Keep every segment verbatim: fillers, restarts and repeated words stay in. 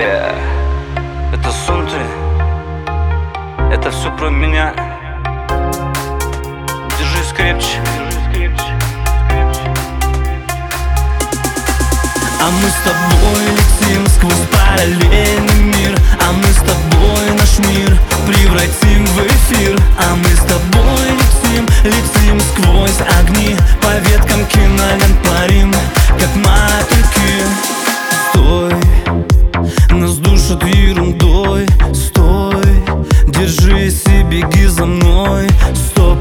Yeah. Это Сунтри, это все про меня. Держись крепче. А мы с тобой летим сквозь параллельный мир. А мы с тобой наш мир превратим в эфир. А мы с тобой летим, летим сквозь огни. По веткам кинолент парим, как мотыльки. Стой, нас душат ерундой. Стой, держись и беги за мной. Стоп,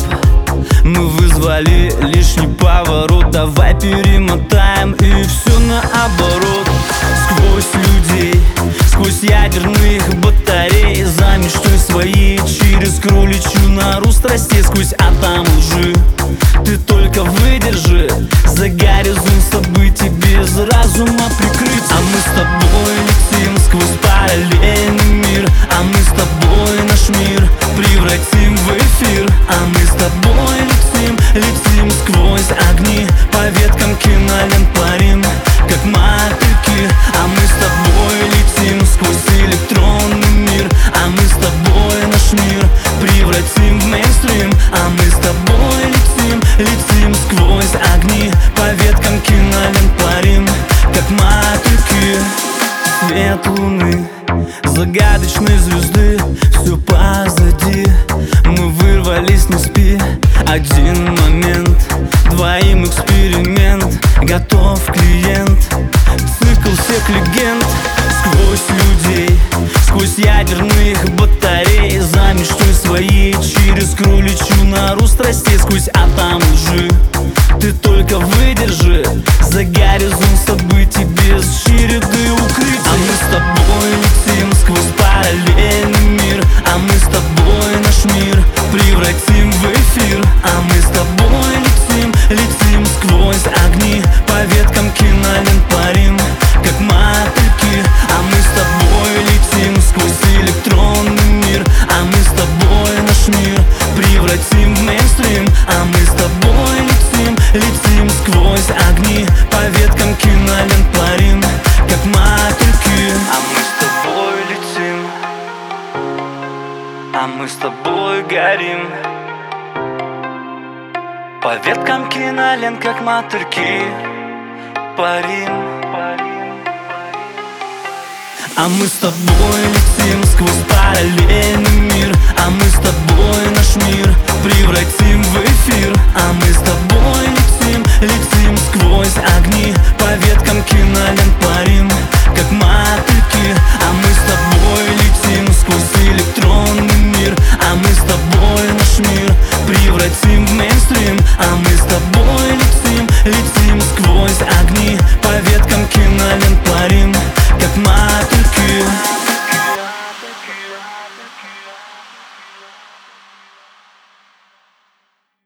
мы вызвали лишний поворот. Давай перемотаем и все наоборот. Сквозь людей, сквозь ядерных батарей, за мечтой своей через кроличью нору страстей. Сквозь атом лжи ты только выдержи. За горизонт событий без разума прикрыть. А мы с тобой летим сквозь параллельный мир. А мы с тобой наш мир превратим в эфир. А мы с тобой летим, летим сквозь огни. По веткам кинолент парим, как мотыльки. А мы с тобой летим сквозь электронный мир. А мы с тобой наш мир превратим в мейнстрим. А мы с тобой летим, летим сквозь огни. По веткам кинолент парим, как мотыльки. Свет луны, загадочной звезды, все позади. Мы вырвались, не спи. Один момент, двоим эксперимент. Готов клиент, цикл всех легенд. Сквозь людей, сквозь ядерных батарей, за мечтой своей через кроличью нору страстей. Сквозь атом лжи ты только выдержи. За горизонт событий без череды укрытий. А мы с тобой летим сквозь параллельный мир. А мы с тобой наш мир превратим в эфир. А мы с тобой летим, летим сквозь огни. По веткам кинолент парим, как мотыльки. А мы с тобой летим сквозь электронный мир. А мы с тобой наш мир превратим в мейнстрим. А мы с тобой летим, летим сквозь огни. По веткам кинолент парим, как мотыльки. А мы с тобой летим, а мы с тобой горим. По веткам кинолент, как мотыльки, парим. А мы с тобой летим сквозь параллельный мир. А мы с тобой наш мир превратим в эфир. А мы с тобой летим, летим сквозь огни. По веткам кинолент парим.